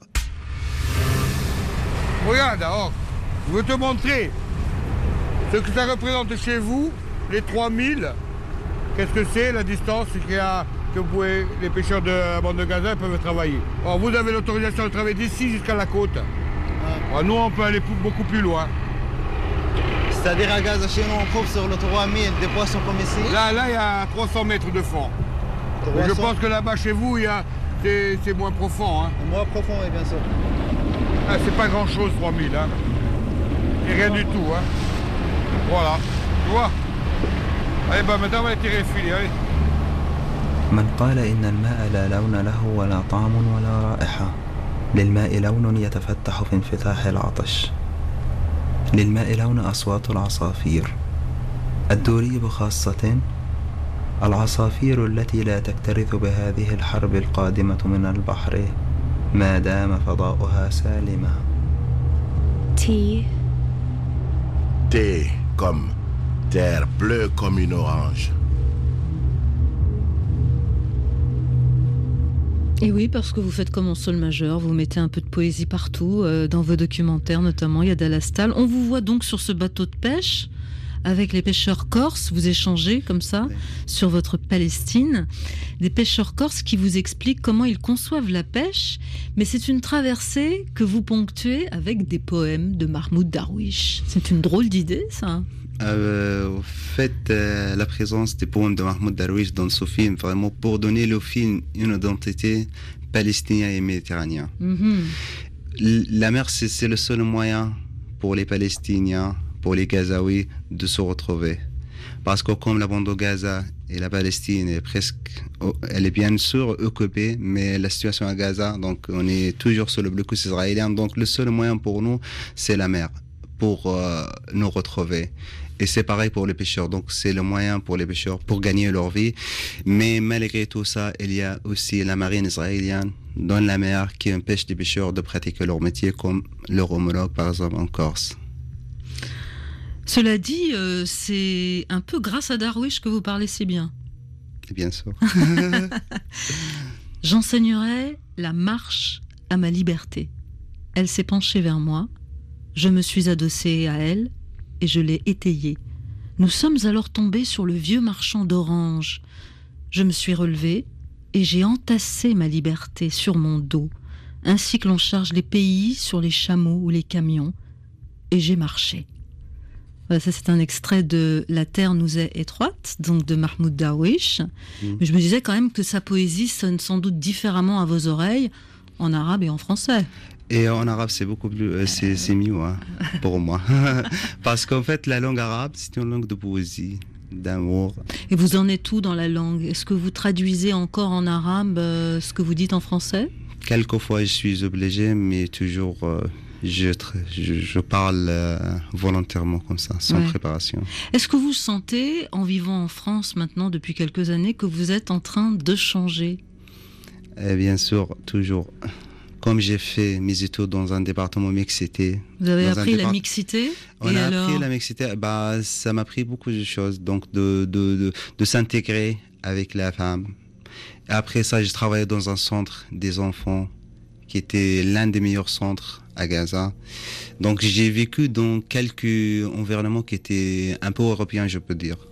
Regarde, oh, je veux te montrer ce que ça représente chez vous, les trois mille. Qu'est-ce que c'est la distance qu'il y a, que vous pouvez, les pêcheurs de la bande de Gaza peuvent travailler. Alors, vous avez l'autorisation de travailler d'ici jusqu'à la côte. Alors, nous, on peut aller beaucoup plus loin. C'est-à-dire à Gaza, chez nous, on trouve sur le trois mille des poissons comme ici. Là, là, il y a trois cents mètres de fond. Mais je pense que là-bas, chez vous, il y a, c'est, c'est moins profond. Hein. Moins profond, oui, bien sûr. Ah, c'est pas grand-chose, trois mille. Hein. C'est rien du tout. Hein. Voilà. Tu vois. Allez, bah, maintenant, on va tirer le filet. Allez. من قال إن الماء لا لون له ولا طعم ولا رائحة للماء لون يتفتح في انفتاح العطش للماء لون أصوات العصافير الدوريب خاصة العصافير التي لا تكترث بهذه الحرب القادمة من البحر ما دام فضاؤها سالما. Thé. Thé comme terre bleue comme une orange. Et oui, parce que vous faites comme en sol majeur, vous mettez un peu de poésie partout, euh, dans vos documentaires notamment, Yad al-Astal. On vous voit donc sur ce bateau de pêche, avec les pêcheurs corses, vous échangez comme ça, oui, sur votre Palestine. Des pêcheurs corses qui vous expliquent comment ils conçoivent la pêche, mais c'est une traversée que vous ponctuez avec des poèmes de Mahmoud Darwish. C'est une drôle d'idée, ça. Euh, au fait, euh, la présence des poèmes de Mahmoud Darwish dans ce film, vraiment pour donner au film une identité palestinienne et méditerranéenne. Mm-hmm. La mer, c'est, c'est le seul moyen pour les Palestiniens, pour les Gazaouis, de se retrouver. Parce que comme la bande de Gaza et la Palestine est presque, elle est bien sûr occupée, mais la situation à Gaza, donc on est toujours sous le blocus israélien, donc le seul moyen pour nous, c'est la mer, pour euh, nous retrouver. Et c'est pareil pour les pêcheurs, donc c'est le moyen pour les pêcheurs pour gagner leur vie. Mais malgré tout ça, il y a aussi la marine israélienne dans la mer qui empêche les pêcheurs de pratiquer leur métier comme leur homologue par exemple en Corse. Cela dit, euh, c'est un peu grâce à Darwish que vous parlez si bien. Bien sûr. J'enseignerai la marche à ma liberté. Elle s'est penchée vers moi. Je me suis adossée à elle et je l'ai étayée. Nous sommes alors tombés sur le vieux marchand d'oranges. Je me suis relevée et j'ai entassé ma liberté sur mon dos, ainsi que l'on charge les pays sur les chameaux ou les camions, et j'ai marché. Voilà, ça c'est un extrait de La terre nous est étroite, donc de Mahmoud Darwish. Mmh. Mais je me disais quand même que sa poésie sonne sans doute différemment à vos oreilles, en arabe et en français. Et en arabe, c'est beaucoup plus, euh, c'est, c'est mieux hein, pour moi. Parce qu'en fait, la langue arabe, c'est une langue de poésie, d'amour. Et vous en êtes où dans la langue? Est-ce que vous traduisez encore en arabe euh, ce que vous dites en français? Quelquefois, je suis obligé, mais toujours, euh, je, je, je parle euh, volontairement comme ça, sans ouais. préparation. Est-ce que vous sentez, en vivant en France maintenant depuis quelques années, que vous êtes en train de changer? Et bien sûr, toujours. Comme j'ai fait mes études dans un département mixité. Vous avez appris départ... la mixité? On et a alors... appris la mixité. Bah, ça m'a appris beaucoup de choses. Donc, de, de, de, de s'intégrer avec la femme. Après ça, j'ai travaillé dans un centre des enfants qui était l'un des meilleurs centres à Gaza. Donc, j'ai vécu dans quelques environnements qui étaient un peu européens, je peux dire.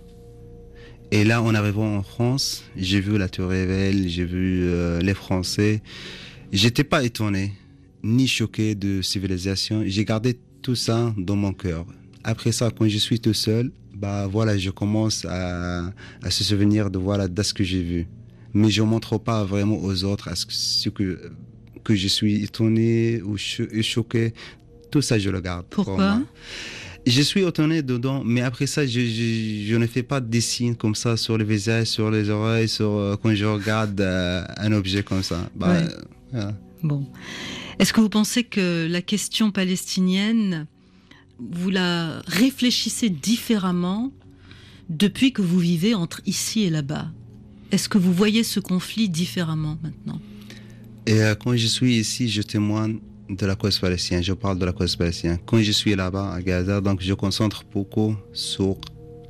Et là, en arrivant en France, j'ai vu la Tour Eiffel, j'ai vu euh, les Français. J'étais pas étonné, ni choqué de civilisation. J'ai gardé tout ça dans mon cœur. Après ça, quand je suis tout seul, bah voilà, je commence à, à se souvenir de voilà de ce que j'ai vu. Mais je montre pas vraiment aux autres à ce, ce que que je suis étonné ou cho- choqué. Tout ça, je le garde. Pourquoi? Pour je suis étonné dedans, mais après ça, je, je, je ne fais pas de signes comme ça sur le visage, sur les oreilles, sur euh, quand je regarde euh, un objet comme ça. Bah, ouais. Voilà. Bon. Est-ce que vous pensez que la question palestinienne, vous la réfléchissez différemment depuis que vous vivez entre ici et là-bas? Est-ce que vous voyez ce conflit différemment maintenant? Et euh, quand je suis ici, je témoigne de la cause palestinienne, je parle de la cause palestinienne. Quand je suis là-bas à Gaza, donc je concentre beaucoup sur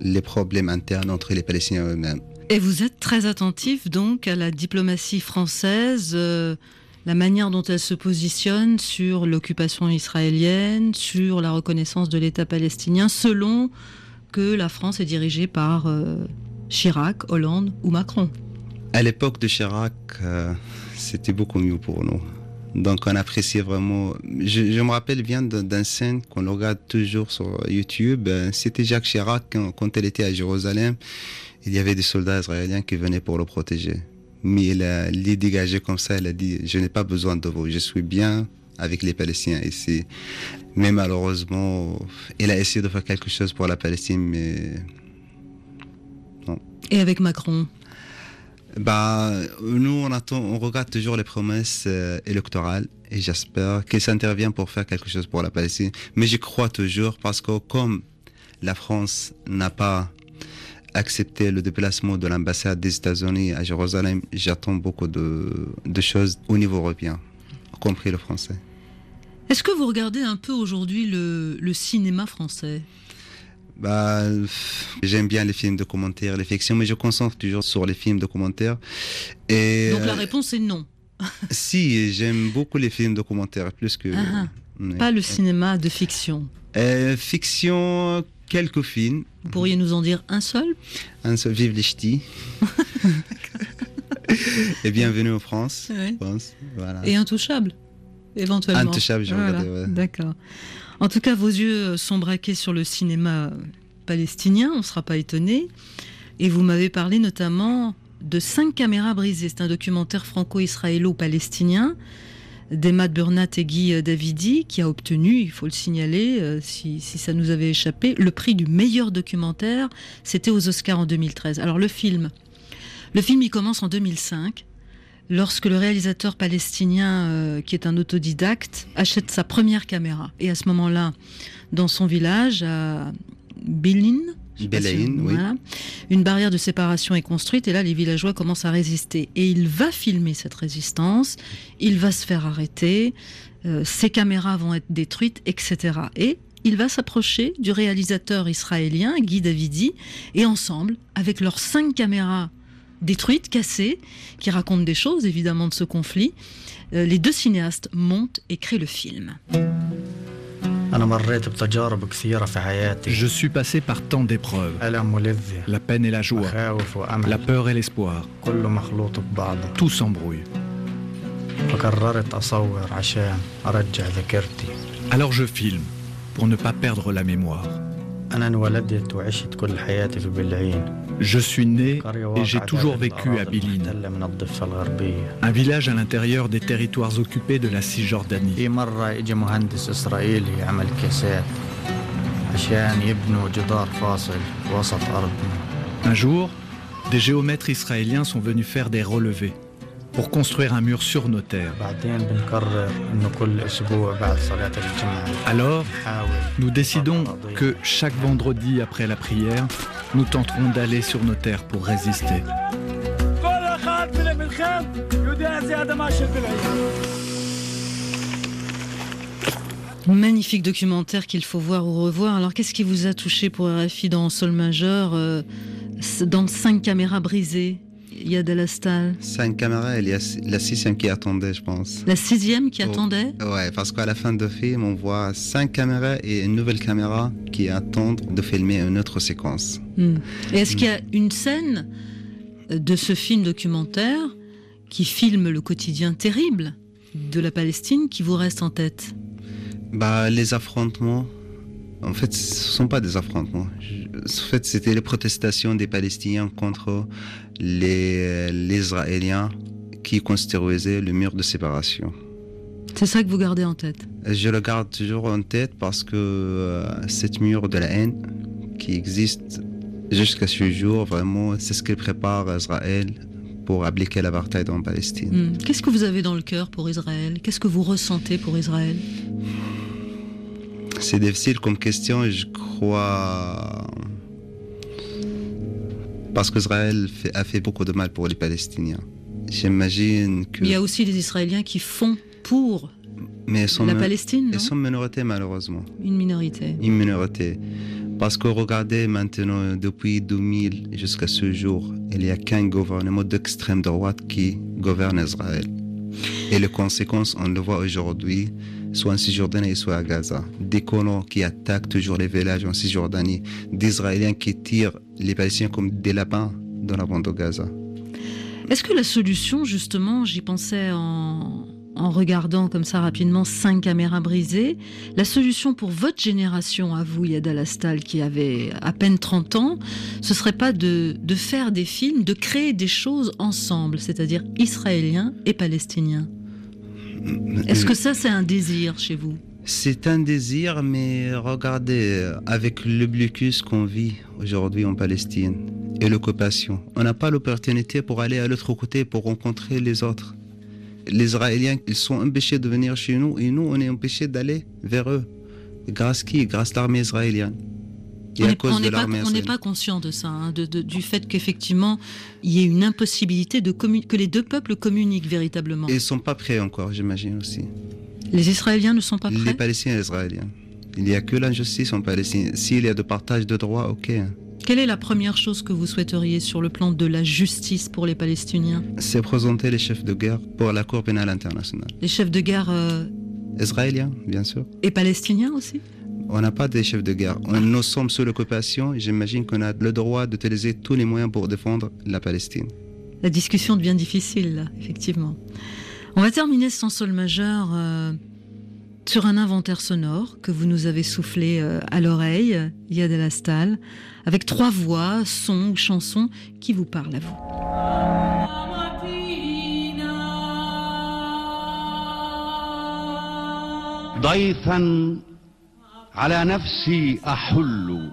les problèmes internes entre les Palestiniens eux-mêmes. Et vous êtes très attentif donc à la diplomatie française, euh, la manière dont elle se positionne sur l'occupation israélienne, sur la reconnaissance de l'État palestinien, selon que la France est dirigée par euh, Chirac, Hollande ou Macron. À l'époque de Chirac, euh, c'était beaucoup mieux pour nous. Donc on appréciait vraiment. Je, je me rappelle bien d'une scène qu'on regarde toujours sur YouTube. C'était Jacques Chirac quand, quand il était à Jérusalem. Il y avait des soldats israéliens qui venaient pour le protéger. Mais il a les dégagé comme ça. Il a dit « Je n'ai pas besoin de vous. Je suis bien avec les Palestiniens ici. » Mais malheureusement, il a essayé de faire quelque chose pour la Palestine, mais non. Et avec Macron? Bah, nous, on attend, on regarde toujours les promesses euh, électorales et j'espère qu'il s'intervient pour faire quelque chose pour la Palestine. Mais je crois toujours parce que comme la France n'a pas accepté le déplacement de l'ambassade des États-Unis à Jérusalem, j'attends beaucoup de, de choses au niveau européen, y compris le français. Est-ce que vous regardez un peu aujourd'hui le, le cinéma français ? Bah, j'aime bien les films documentaires, les fictions, mais je concentre toujours sur les films documentaires. Et donc la réponse est non. Si, j'aime beaucoup les films documentaires, plus que... Ah, ouais. Pas le cinéma de fiction. euh, Fiction, quelques films. Vous pourriez nous en dire un seul? Un seul, Vive les ch'tis. Et Bienvenue en France. Ouais. France, voilà. Et Intouchable, éventuellement. Intouchable, je voilà, regardais, ouais. D'accord. En tout cas, vos yeux sont braqués sur le cinéma palestinien, on ne sera pas étonné. Et vous m'avez parlé notamment de Cinq caméras brisées. C'est un documentaire franco-israélo-palestinien d'Emad Burnat et Guy Davidi, qui a obtenu, il faut le signaler, euh, si, si ça nous avait échappé, le prix du meilleur documentaire. C'était aux Oscars en deux mille treize. Alors le film, le film il commence en deux mille cinq. Lorsque le réalisateur palestinien, euh, qui est un autodidacte, achète sa première caméra. Et à ce moment-là, dans son village, à Bélin, Belaïn, oui. Voilà, une barrière de séparation est construite et là, les villageois commencent à résister. Et il va filmer cette résistance, il va se faire arrêter, euh, ses caméras vont être détruites, et cetera. Et il va s'approcher du réalisateur israélien, Guy Davidi, et ensemble, avec leurs cinq caméras détruites, cassées, qui racontent des choses évidemment de ce conflit, euh, les deux cinéastes montent et créent le film. Je suis passé par tant d'épreuves, la peine et la joie, la peur et l'espoir, tout s'embrouille. Alors je filme, pour ne pas perdre la mémoire. Je suis né et j'ai toujours vécu à Bilin, un village à l'intérieur des territoires occupés de la Cisjordanie. Un jour, des géomètres israéliens sont venus faire des relevés pour construire un mur sur nos terres. Alors, nous décidons que chaque vendredi après la prière, nous tenterons d'aller sur nos terres pour résister. Magnifique documentaire qu'il faut voir ou revoir. Alors, qu'est-ce qui vous a touché pour R F I dans Sol majeur, euh, dans Cinq caméras brisées? Yad El-Astal. Cinq caméras, il y a la sixième qui attendait, je pense. La sixième qui oh. attendait? Ouais, parce qu'à la fin du film, on voit cinq caméras et une nouvelle caméra qui attendent de filmer une autre séquence. Hmm. Et est-ce hmm. qu'il y a une scène de ce film documentaire qui filme le quotidien terrible de la Palestine qui vous reste en tête? Bah, les affrontements. En fait, ce ne sont pas des affrontements. En fait, c'était les protestations des Palestiniens contre les, les Israéliens qui construisaient le mur de séparation. C'est ça que vous gardez en tête? Je le garde toujours en tête parce que euh, cette mur de la haine qui existe jusqu'à ce jour, vraiment, c'est ce qu'il prépare Israël pour appliquer l'apartheid en Palestine. Mmh. Qu'est-ce que vous avez dans le cœur pour Israël? Qu'est-ce que vous ressentez pour Israël? C'est difficile comme question, je crois, parce qu'Israël a fait beaucoup de mal pour les Palestiniens. J'imagine que... Il y a aussi des Israéliens qui font pour Mais sont la me... Palestine, non? Ils sont minorités, malheureusement. Une minorité. Une minorité. Parce que regardez maintenant, depuis deux mille jusqu'à ce jour, il n'y a qu'un gouvernement d'extrême droite qui gouverne Israël. Et les conséquences, on le voit aujourd'hui, soit en Cisjordanie, soit à Gaza. Des colons qui attaquent toujours les villages en Cisjordanie, des Israéliens qui tirent les Palestiniens comme des lapins dans la bande de Gaza. Est-ce que la solution, justement, j'y pensais en, en regardant comme ça rapidement cinq caméras brisées, la solution pour votre génération, à vous, Yad Al-Astal, qui avait à peine trente ans, ce serait pas de, de faire des films, de créer des choses ensemble, c'est-à-dire israéliens et palestiniens? Est-ce que ça, c'est un désir chez vous? C'est un désir, mais regardez, avec le blocus qu'on vit aujourd'hui en Palestine et l'occupation, on n'a pas l'opportunité pour aller à l'autre côté, pour rencontrer les autres. Les Israéliens, ils sont empêchés de venir chez nous et nous, on est empêchés d'aller vers eux. Grâce qui? Grâce à l'armée israélienne. Et on à cause de l'armée israélienne. On n'est pas conscient de ça, hein, de, de, du fait qu'effectivement, il y ait une impossibilité de commun- que les deux peuples communiquent véritablement. Et ils ne sont pas prêts encore, j'imagine aussi. Les Israéliens ne sont pas prêts? Les Palestiniens et les Israéliens. Il n'y a que l'injustice en Palestine. S'il y a de partage de droits, ok. Quelle est la première chose que vous souhaiteriez sur le plan de la justice pour les Palestiniens? C'est présenter les chefs de guerre pour la Cour pénale internationale. Les chefs de guerre euh... israéliens, bien sûr. Et palestiniens aussi? On n'a pas des chefs de guerre. On, nous sommes sous l'occupation et j'imagine qu'on a le droit d'utiliser tous les moyens pour défendre la Palestine. La discussion devient difficile, là, effectivement. On va terminer ce sol majeur euh, sur un inventaire sonore que vous nous avez soufflé euh, à l'oreille, Yad Al-Astal, avec trois voix, sons ou chansons qui vous parlent à vous. ضيفا على نفسي أحل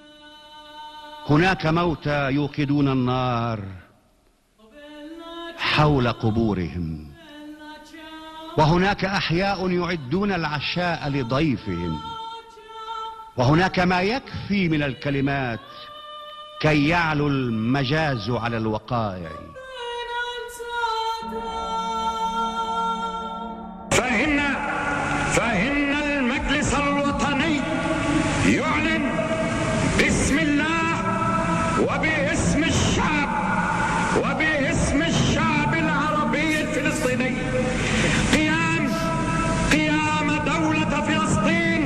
هناك موتى يوقدون النار حول قبورهم وهناك أحياء يعدون العشاء لضيفهم وهناك ما يكفي من الكلمات كي يعلو المجاز على الوقائع فإن فإن المجلس الوطني يعلن باسم الله وباسم الشعب وباسم الشعب العربي الفلسطيني قيام قيام دولة فلسطين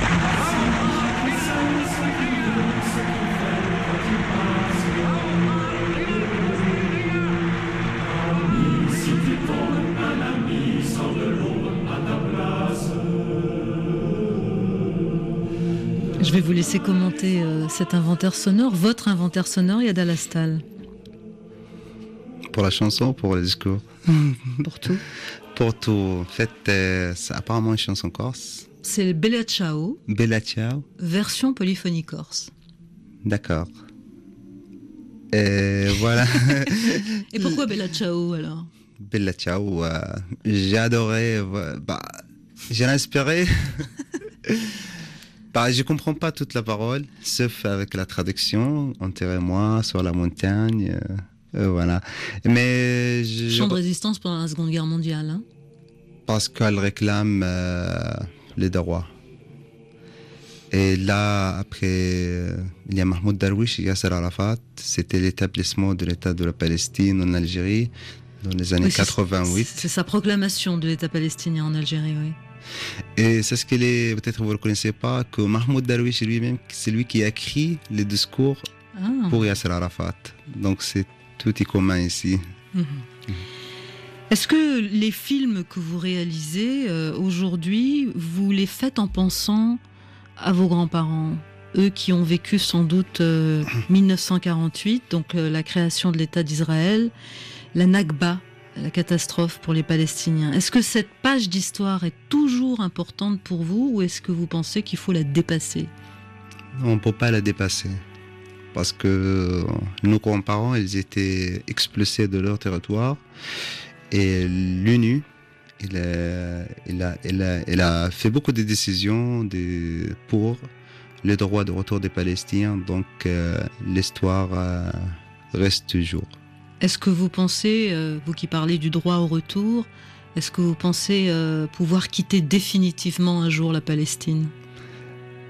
Je vais vous laisser commenter euh, cet inventaire sonore, votre inventaire sonore, Yad Al-Astal. Pour la chanson, pour le discours. Pour tout. Pour tout. En fait, euh, c'est apparemment une chanson corse. C'est Bella Ciao. Bella Ciao. Version polyphonie corse. D'accord. Et voilà. Et pourquoi Bella Ciao alors? Bella Ciao, euh, j'ai adoré. Euh, bah, j'ai inspiré. Bah, je comprends pas toute la parole, sauf avec la traduction. Enterrez-moi sur la montagne. Euh, euh, voilà. Mais je, Chant de résistance pendant la Seconde Guerre mondiale. Hein? Parce qu'elle réclame euh, les droits. Et là, après, euh, il y a Mahmoud Darwish et Yasser Arafat. C'était l'établissement de l'État de la Palestine en Algérie dans les années oui, quatre-vingt-huit. C'est, c'est sa proclamation de l'État palestinien en Algérie, oui. Et c'est ce qu'il est, peut-être vous ne le connaissez pas, que Mahmoud Darwish lui-même, c'est lui qui a écrit les discours ah. pour Yasser Arafat. Donc c'est tout est commun ici. Mmh. Mmh. Est-ce que les films que vous réalisez euh, aujourd'hui, vous les faites en pensant à vos grands-parents, eux qui ont vécu sans doute euh, dix-neuf cent quarante-huit, donc euh, la création de l'État d'Israël, la Nakba, la catastrophe pour les Palestiniens. Est-ce que cette page d'histoire est toujours importante pour vous ou est-ce que vous pensez qu'il faut la dépasser? On ne peut pas la dépasser parce que nos grands-parents, ils étaient expulsés de leur territoire et l'ONU, il a, il a, il a, il a fait beaucoup de décisions de, pour le droit de retour des Palestiniens, donc euh, l'histoire euh, reste toujours. Est-ce que vous pensez, euh, vous qui parlez du droit au retour, est-ce que vous pensez euh, pouvoir quitter définitivement un jour la Palestine?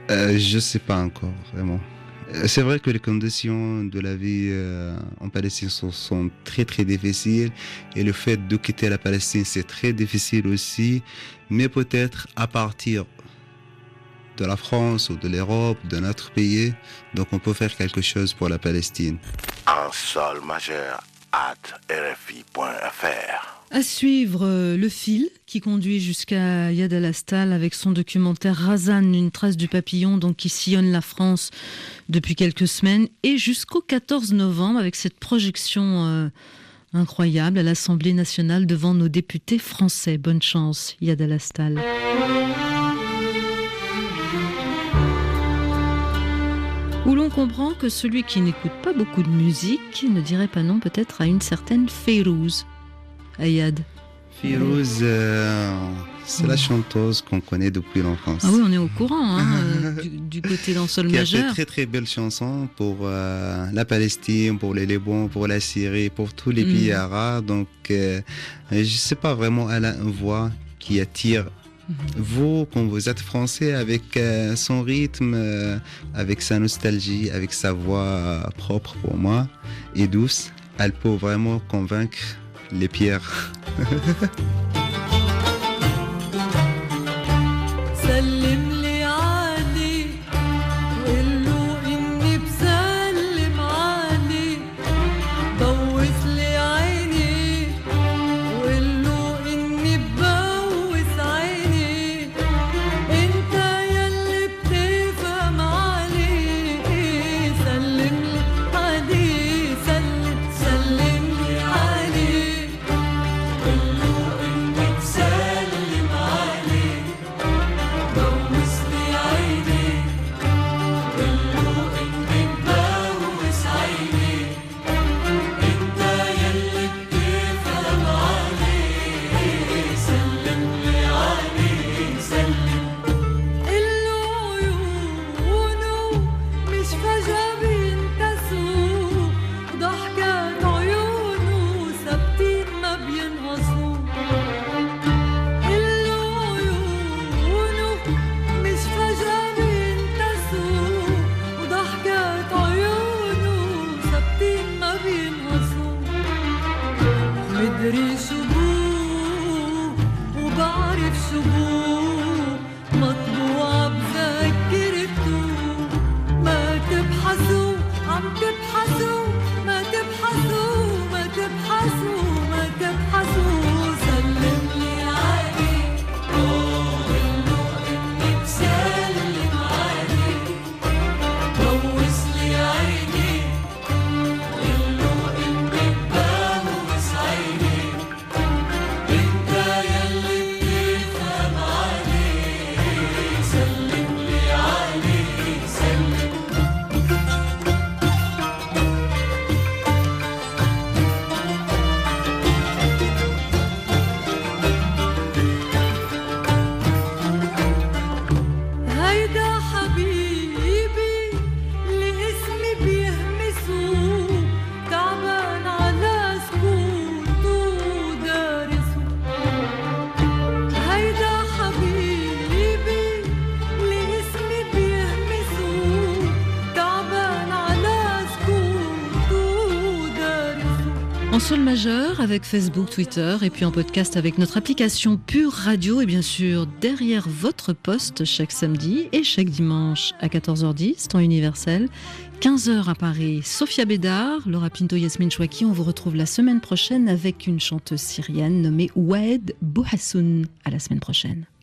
euh, Je ne sais pas encore, vraiment. C'est vrai que les conditions de la vie euh, en Palestine sont, sont très très difficiles et le fait de quitter la Palestine c'est très difficile aussi, mais peut-être à partir de la France ou de l'Europe, de notre pays, donc on peut faire quelque chose pour la Palestine. En sol majeur, arobase r f i point f r. À suivre euh, le fil qui conduit jusqu'à Yad al-Astal avec son documentaire Razan, une trace du papillon, donc qui sillonne la France depuis quelques semaines, et jusqu'au quatorze novembre avec cette projection euh, incroyable à l'Assemblée nationale devant nos députés français. Bonne chance, Yad al-Astal. Où l'on comprend que celui qui n'écoute pas beaucoup de musique ne dirait pas non peut-être à une certaine Fayrouz. Ayad. Fayrouz, euh, c'est mmh. la chanteuse qu'on connaît depuis l'enfance. Ah oui, on est au courant, hein, euh, du, du côté d'un sol majeur. Qui a fait très très belles chansons pour euh, la Palestine, pour les Liban, pour la Syrie, pour tous les mmh. pays arabes. Donc, euh, je ne sais pas vraiment, elle a une voix qui attire. Mmh. Vous, quand vous êtes français, avec euh, son rythme, euh, avec sa nostalgie, avec sa voix euh, propre pour moi et douce, elle peut vraiment convaincre les pierres. En sol majeur avec Facebook, Twitter et puis en podcast avec notre application Pure Radio et bien sûr derrière votre poste chaque samedi et chaque dimanche à quatorze heures dix, temps universel, quinze heures à Paris. Sophia Bédard, Laura Pinto, Yasmine Chouaki, on vous retrouve la semaine prochaine avec une chanteuse syrienne nommée Oued Bouhassoun. À la semaine prochaine.